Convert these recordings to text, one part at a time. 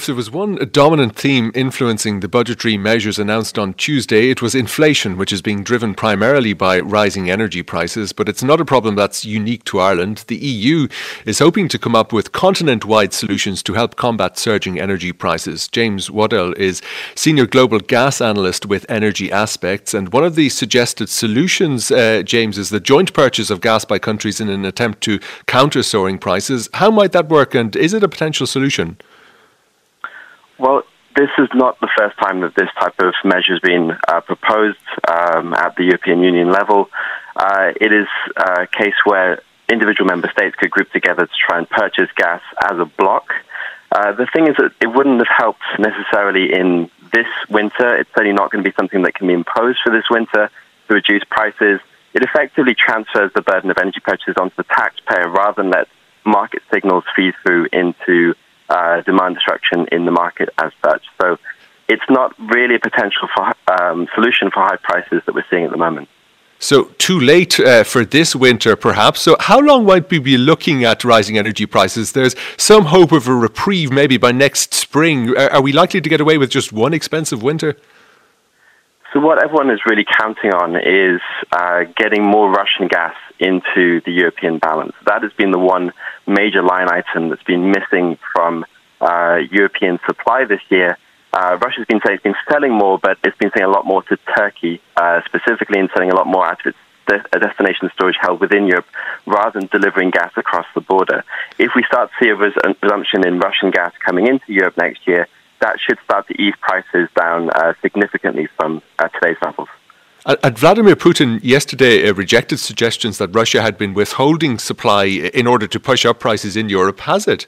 if there was one dominant theme influencing the budgetary measures announced on Tuesday, it was inflation, which is being driven primarily by rising energy prices. But it's not a problem that's unique to Ireland. The EU is hoping to come up with continent-wide solutions to help combat surging energy prices. James Waddell is Senior Global Gas Analyst with Energy Aspects. And one of the suggested solutions, James, is the joint purchase of gas by countries in an attempt to counter soaring prices. How might that work, and is it a potential solution? Well, this is not the first time that this type of measure has been proposed at the European Union level. It is a case where individual member states could group together to try and purchase gas as a bloc. The thing is that it wouldn't have helped necessarily in this winter. It's certainly not going to be something that can be imposed for this winter to reduce prices. It effectively transfers the burden of energy purchases onto the taxpayer rather than let market signals feed through into demand destruction in the market as such. So it's not really a potential for solution for high prices that we're seeing at the moment. So too late for this winter, perhaps. So how long might we be looking at rising energy prices? There's some hope of a reprieve maybe by next spring. Are we likely to get away with just one expensive winter? So what everyone is really counting on is getting more Russian gas into the European balance. That has been the one major line item that's been missing from European supply this year. Russia's been saying it's been selling more, but it's been selling a lot more to Turkey, specifically, and selling a lot more out of its destination storage held within Europe, rather than delivering gas across the border. If we start to see a resumption in Russian gas coming into Europe next year, that should start to ease prices down significantly from today's levels. And Vladimir Putin yesterday rejected suggestions that Russia had been withholding supply in order to push up prices in Europe. Has it?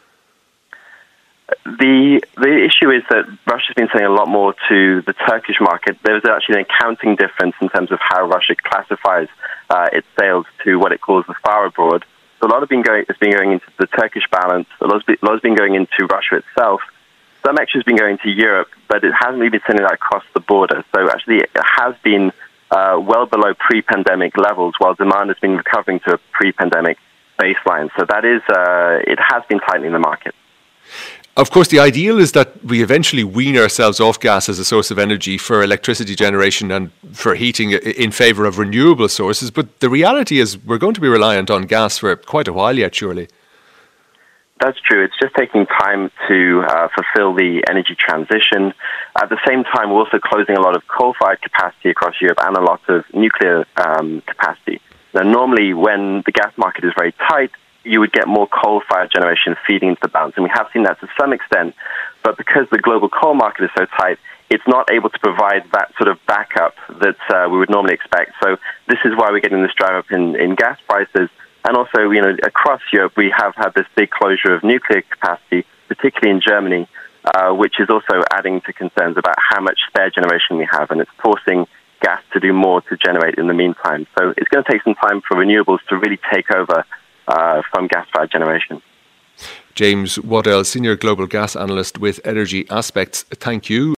The issue is that Russia's been selling a lot more to the Turkish market. There's actually an accounting difference in terms of how Russia classifies its sales to what it calls the far abroad. So a lot has been going into the Turkish balance. A lot has been going into Russia itself. Some extra has been going to Europe, but it hasn't really been sending that across the border. So actually it has been well below pre-pandemic levels, while demand has been recovering to a pre-pandemic baseline. So that is, it has been tightening the market. Of course, the ideal is that we eventually wean ourselves off gas as a source of energy for electricity generation and for heating in favour of renewable sources. But the reality is we're going to be reliant on gas for quite a while yet, surely. That's true. It's just taking time to fulfill the energy transition. At the same time, we're also closing a lot of coal-fired capacity across Europe and a lot of nuclear capacity. Now, normally when the gas market is very tight, you would get more coal-fired generation feeding into the balance. And we have seen that to some extent. But because the global coal market is so tight, it's not able to provide that sort of backup that we would normally expect. So this is why we're getting this drive up in gas prices. And also, across Europe, we have had this big closure of nuclear capacity, particularly in Germany, which is also adding to concerns about how much spare generation we have. And it's forcing gas to do more to generate in the meantime. So it's going to take some time for renewables to really take over from gas-fired generation. James Waddell, Senior Global Gas Analyst with Energy Aspects, thank you.